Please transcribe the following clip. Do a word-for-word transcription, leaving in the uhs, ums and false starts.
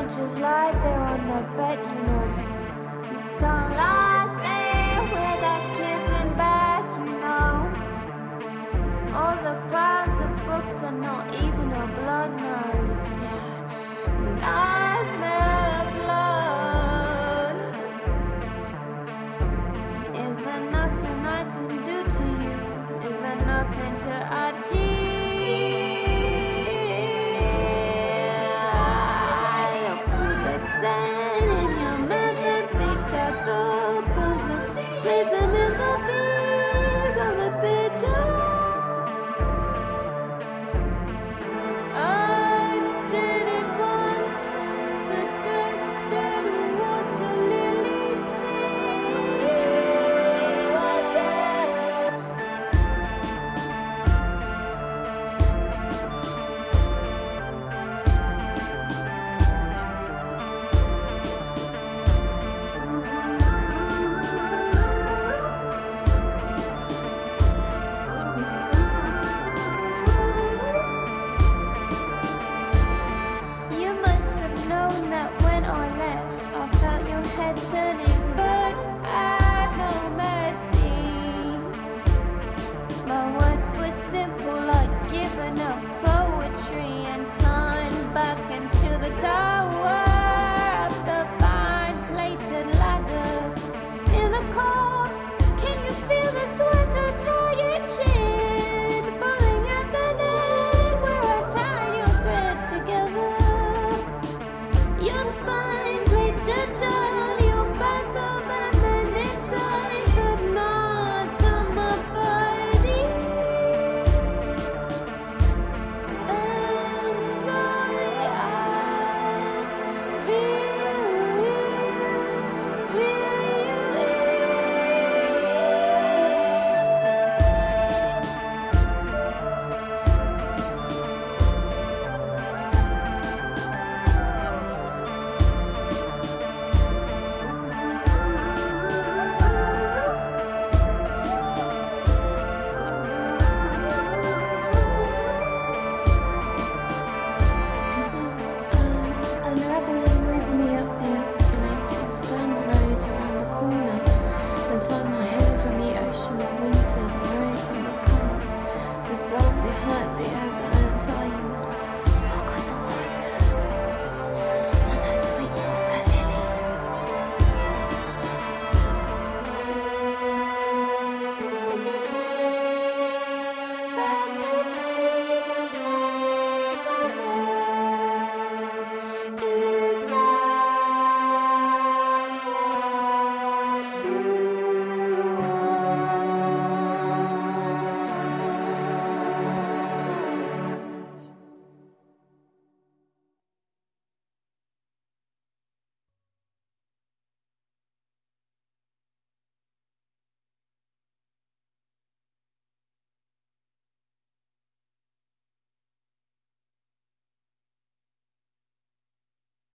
just lie there on the bed, you know. You can't lie there without kissing back, you know. All the piles of books are not even a blood nose, yeah. And I smell of blood. And is there nothing I can do to you? Is there nothing to add here? Sand in your mouth and pick out the puzzle. Place them in the bees of the pictures. I did it once, the dead, dead water lily thing. What's turning, but I no mercy. My words were simple, like giving up poetry and climbed back into the tower.